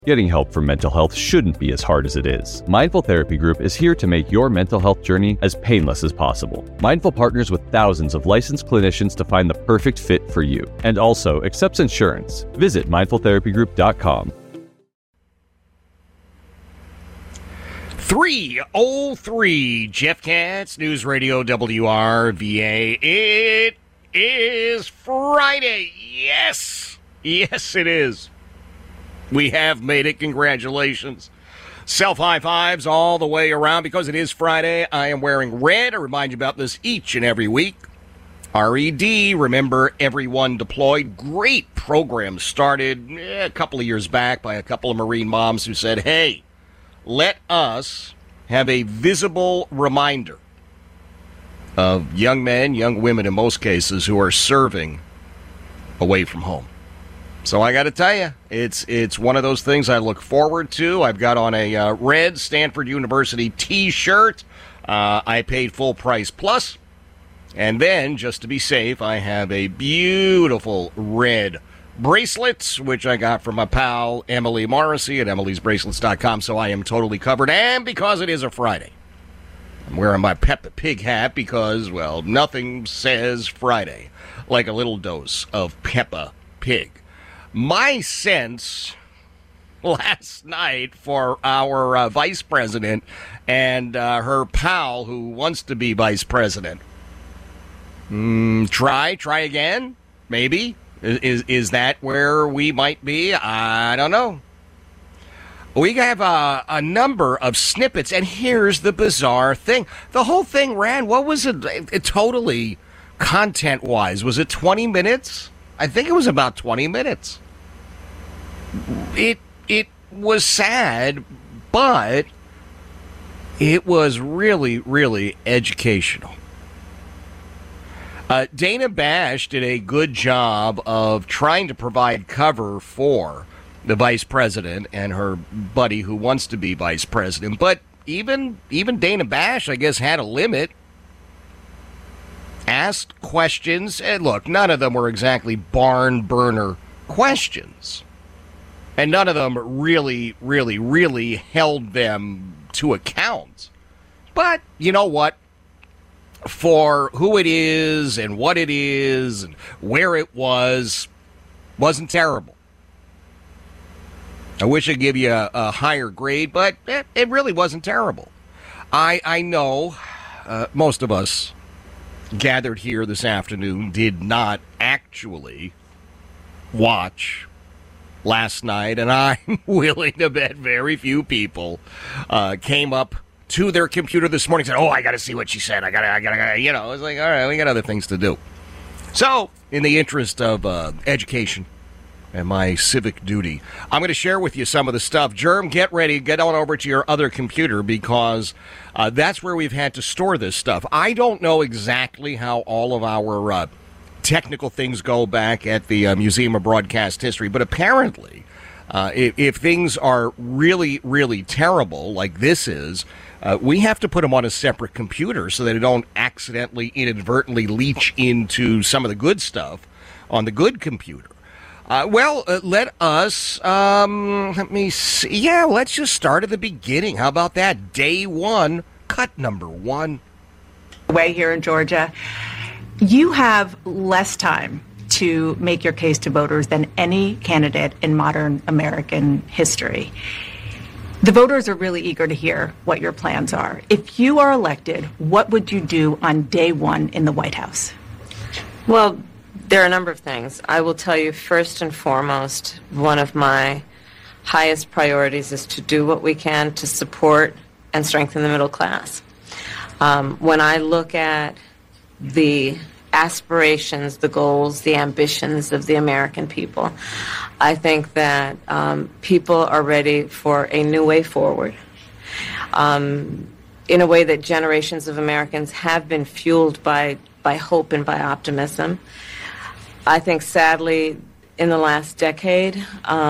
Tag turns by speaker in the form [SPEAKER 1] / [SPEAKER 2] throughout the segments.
[SPEAKER 1] Getting help for mental health shouldn't be as hard as it is. Mindful Therapy Group is here to make your mental health journey as painless as possible. Mindful partners with thousands of licensed clinicians to find the perfect fit for you, and also accepts insurance. Visit mindfultherapygroup.com.
[SPEAKER 2] 3:03 Jeff Katz, News Radio WRVA. It is Friday. Yes, it is. We have made it. Congratulations. Self-high fives all the way around because it is Friday. I am wearing red. I remind you about this each and every week. RED, remember everyone deployed. Great program started a couple of years back by a couple of Marine moms who said, hey, let us have a visible reminder of young men, young women in most cases, who are serving away from home. So I got to tell you, it's one of those things I look forward to. I've got on a red Stanford University T-shirt. I paid full price plus. And then, just to be safe, I have a beautiful red bracelet, which I got from my pal Emily Morrissey at emilysbracelets.com. So I am totally covered. And because it is a Friday, I'm wearing my Peppa Pig hat because, well, nothing says Friday like a little dose of Peppa Pig. My sense last night for our vice president and her pal who wants to be vice president. Try again? Maybe? Is that where we might be? I don't know. We have a number of snippets, and here's the bizarre thing. The whole thing ran, what was it totally content-wise? Was it 20 minutes? I think it was about 20 minutes. It was sad, but it was really, really educational. Dana Bash did a good job of trying to provide cover for the vice president and her buddy who wants to be vice president. But even Dana Bash, I guess, had a limit. Asked questions, and look, none of them were exactly barn burner questions. And none of them really, really, really held them to account. But you know what? For who it is and what it is and where it wasn't terrible. I wish I'd give you a higher grade, but it really wasn't terrible. I know most of us gathered here this afternoon did not actually watch last night, and I'm willing to bet very few people came up to their computer this morning and said, oh, I got to see what she said. I got, you know, it's like, all right, we got other things to do. So, in the interest of education and my civic duty, I'm going to share with you some of the stuff. Germ, get ready. Get on over to your other computer because that's where we've had to store this stuff. I don't know exactly how all of our technical things go back at the Museum of Broadcast History, but apparently if things are really, really terrible like this is, we have to put them on a separate computer so that they don't accidentally, inadvertently leach into some of the good stuff on the good computer. Let us, let me see. Yeah, let's just start at the beginning. How about that? Day one, cut number one.
[SPEAKER 3] Way here in Georgia, you have less time to make your case to voters than any candidate in modern American history. The voters are really eager to hear what your plans are. If you are elected, what would you do on day one in the White House?
[SPEAKER 4] Well, there are a number of things. I will tell you, first and foremost, one of my highest priorities is to do what we can to support and strengthen the middle class. When I look at the aspirations, the goals, the ambitions of the American people, I think that people are ready for a new way forward in a way that generations of Americans have been fueled by hope and by optimism. I think, sadly, in the last decade,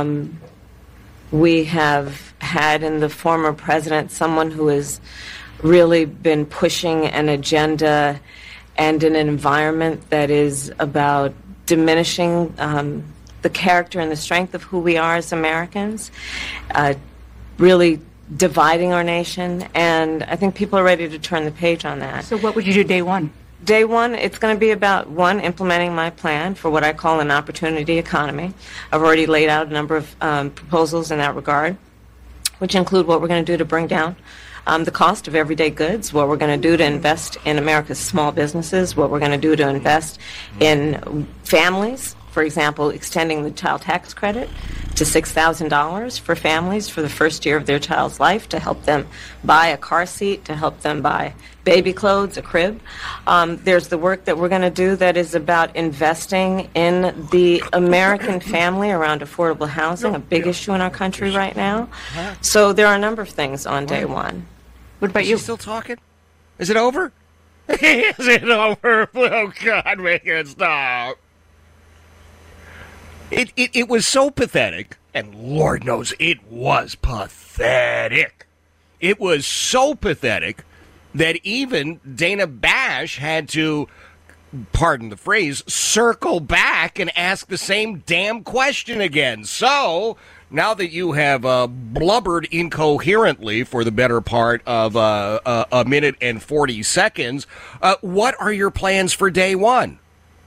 [SPEAKER 4] we have had in the former president someone who has really been pushing an agenda and in an environment that is about diminishing the character and the strength of who we are as Americans, really dividing our nation, and I think people are ready to turn the page on that.
[SPEAKER 3] So what would you do day one?
[SPEAKER 4] Day one, it's going to be about, one, implementing my plan for what I call an opportunity economy. I've already laid out a number of proposals in that regard, which include what we're going to do to bring down the cost of everyday goods, what we're going to do to invest in America's small businesses, what we're going to do to invest in families. For example, extending the child tax credit to $6,000 for families for the first year of their child's life to help them buy a car seat, to help them buy baby clothes, a crib. There's the work that we're going to do that is about investing in the American family around affordable housing, a big issue in our country right now. So there are a number of things on day one.
[SPEAKER 3] What about you?
[SPEAKER 2] Still talking? Is it over? Is it over? Oh, God, make it stop. It was so pathetic, and Lord knows it was pathetic. It was so pathetic that even Dana Bash had to, pardon the phrase, circle back and ask the same damn question again. So, now that you have blubbered incoherently for the better part of a minute and 40 seconds, what are your plans for day one?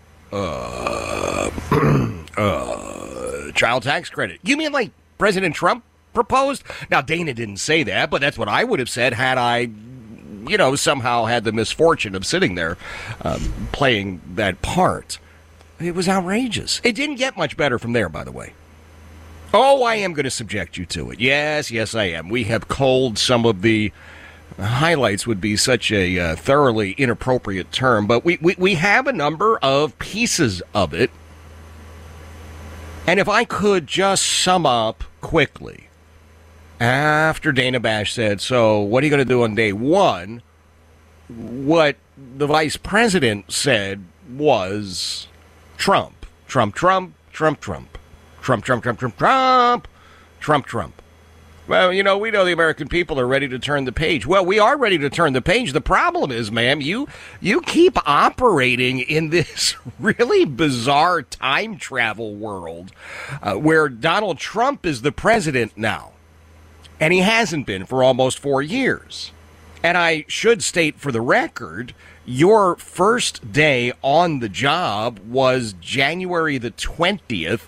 [SPEAKER 2] Child tax credit. You mean like President Trump proposed? Now, Dana didn't say that, but that's what I would have said had I, somehow had the misfortune of sitting there playing that part. It was outrageous. It didn't get much better from there, by the way. Oh, I am going to subject you to it. Yes, I am. We have culled some of the highlights would be such a thoroughly inappropriate term, but we have a number of pieces of it. And if I could just sum up quickly, after Dana Bash said, so what are you going to do on day one? What the vice president said was Trump, Trump, Trump, Trump, Trump, Trump, Trump, Trump, Trump, Trump, Trump, Trump. Well, we know the American people are ready to turn the page. Well, we are ready to turn the page. The problem is, ma'am, you keep operating in this really bizarre time travel world where Donald Trump is the president now. And he hasn't been for almost 4 years. And I should state for the record, your first day on the job was January the 20th,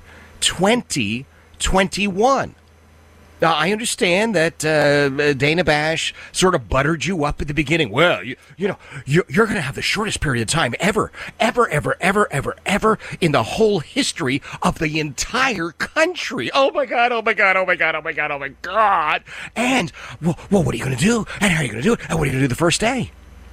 [SPEAKER 2] 2021. Now, I understand that Dana Bash sort of buttered you up at the beginning. Well, you're going to have the shortest period of time ever in the whole history of the entire country. Oh, my God, oh, my God, oh, my God, oh, my God, oh, my God. And, well, what are you going to do? And how are you going to do it? And what are you going to do the first day?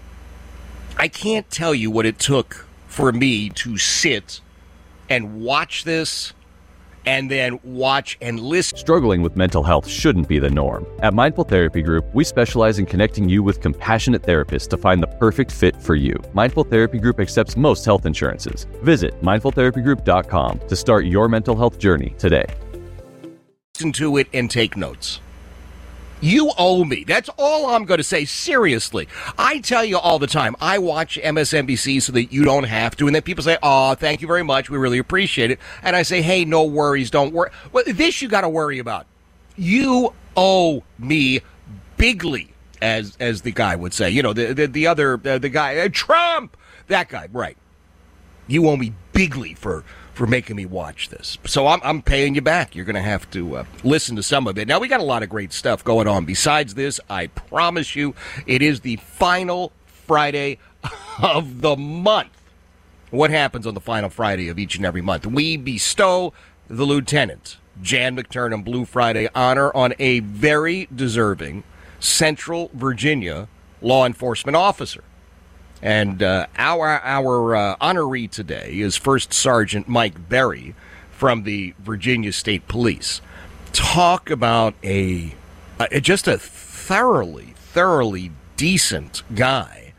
[SPEAKER 2] I can't tell you what it took for me to sit and watch this and then watch and listen.
[SPEAKER 1] Struggling with mental health shouldn't be the norm. At Mindful Therapy Group, we specialize in connecting you with compassionate therapists to find the perfect fit for you. Mindful Therapy Group accepts most health insurances. Visit mindfultherapygroup.com to start your mental health journey today.
[SPEAKER 2] Listen to it and take notes. You owe me. That's all I'm going to say. Seriously. I tell you all the time, I watch MSNBC so that you don't have to. And then people say, oh, thank you very much. We really appreciate it. And I say, hey, no worries. Don't worry. Well, this you got to worry about. You owe me bigly, as the guy would say. The other guy, Trump, that guy, right. You owe me bigly for making me watch this. So I'm paying you back. You're going to have to listen to some of it. Now, we got a lot of great stuff going on. Besides this, I promise you, it is the final Friday of the month. What happens on the final Friday of each and every month? We bestow the Lieutenant Jan McTurnan Blue Friday honor on a very deserving Central Virginia law enforcement officer. And our honoree today is First Sergeant Mike Berry from the Virginia State Police. Talk about just a thoroughly decent guy.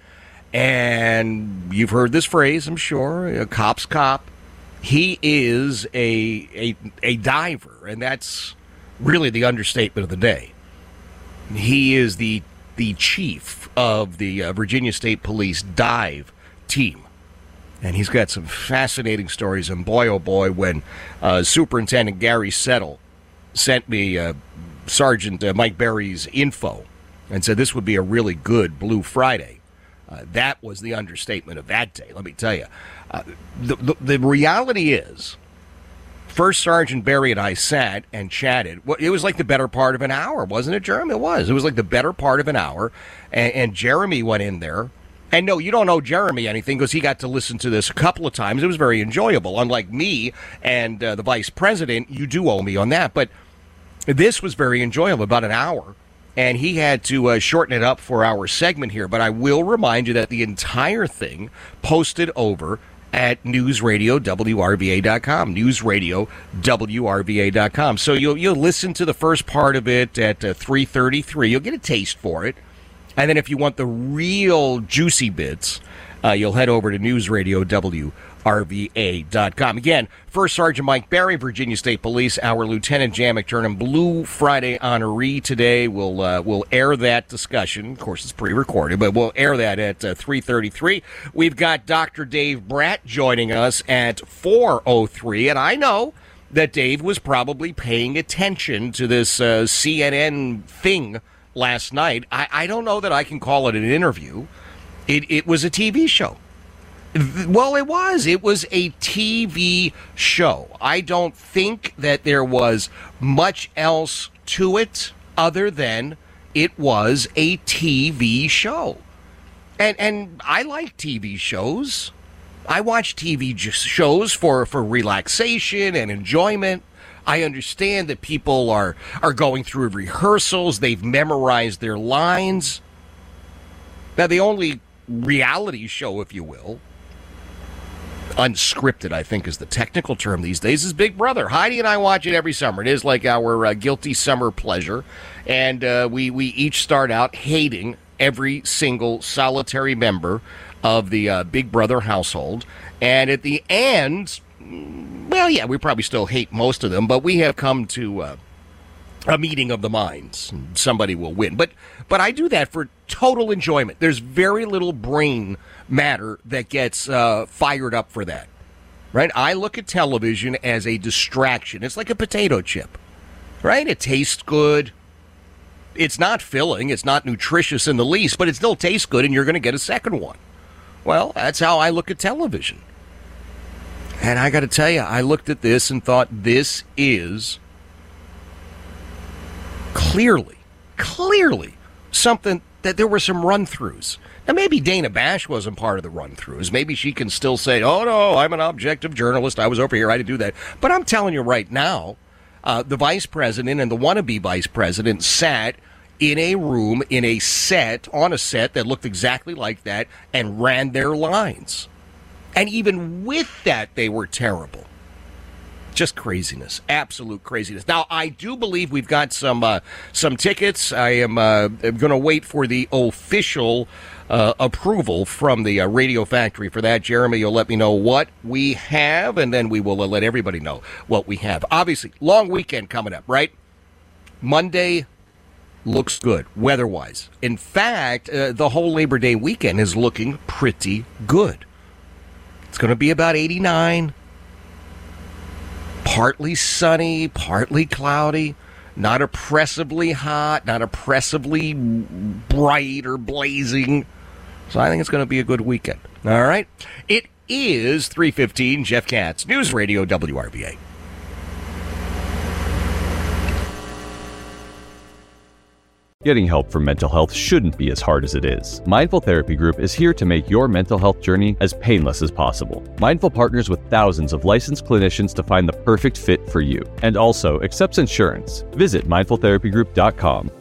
[SPEAKER 2] And you've heard this phrase, I'm sure, a cop's cop. He is a diver, and that's really the understatement of the day. He is the chief of the Virginia State Police dive team. And he's got some fascinating stories. And boy, oh boy, when Superintendent Gary Settle sent me Sergeant Mike Berry's info and said this would be a really good Blue Friday, that was the understatement of that day, let me tell you. The reality is, First Sergeant Berry and I sat and chatted. It was like the better part of an hour, wasn't it, Jeremy? It was. It was like the better part of an hour. And Jeremy went in there. And no, you don't owe Jeremy anything because he got to listen to this a couple of times. It was very enjoyable. Unlike me and the vice president, you do owe me on that. But this was very enjoyable, about an hour. And he had to shorten it up for our segment here. But I will remind you that the entire thing posted over at newsradiowrva.com, newsradiowrva.com. So you'll listen to the first part of it at 3:33. You'll get a taste for it. And then if you want the real juicy bits, you'll head over to newsradiowrva.com. Again, First Sergeant Mike Berry, Virginia State Police, our Lieutenant Jan McTurnan, Blue Friday honoree today. We'll air that discussion. Of course, it's pre-recorded, but we'll air that at 3:33. We've got Dr. Dave Bratt joining us at 4:03, and I know that Dave was probably paying attention to this CNN thing last night. I don't know that I can call it an interview. It was a TV show. Well, it was. It was a TV show. I don't think that there was much else to it other than it was a TV show. And I like TV shows. I watch TV shows for relaxation and enjoyment. I understand that people are going through rehearsals. They've memorized their lines. Now, the only reality show, if you will, unscripted, I think is the technical term these days, is Big Brother. Heidi and I watch it every summer. It is like our guilty summer pleasure. And we each start out hating every single solitary member of the Big Brother household. And at the end, well, yeah, we probably still hate most of them, but we have come to a meeting of the minds. Somebody will win. But I do that for total enjoyment. There's very little brain matter that gets fired up for that, right? I look at television as a distraction. It's like a potato chip, right? It tastes good. It's not filling. It's not nutritious in the least, but it still tastes good, and you're going to get a second one. Well, that's how I look at television. And I got to tell you, I looked at this and thought this is clearly something that there were some run-throughs. Now, maybe Dana Bash wasn't part of the run-throughs. Maybe she can still say, oh, no, I'm an objective journalist. I was over here. I didn't do that. But I'm telling you right now, the vice president and the wannabe vice president sat in a room, on a set that looked exactly like that, and ran their lines. And even with that, they were terrible. Just craziness, absolute craziness. Now, I do believe we've got some tickets. I am going to wait for the official approval from the Radio Factory for that. Jeremy, you'll let me know what we have, and then we will let everybody know what we have. Obviously, long weekend coming up, right? Monday looks good, weather-wise. In fact, the whole Labor Day weekend is looking pretty good. It's going to be about 89. Partly sunny, partly cloudy, not oppressively hot, not oppressively bright or blazing. So I think it's going to be a good weekend. All right. It is 3:15. Jeff Katz, News Radio WRVA.
[SPEAKER 1] Getting help for mental health shouldn't be as hard as it is. Mindful Therapy Group is here to make your mental health journey as painless as possible. Mindful partners with thousands of licensed clinicians to find the perfect fit for you, and also accepts insurance. Visit mindfultherapygroup.com.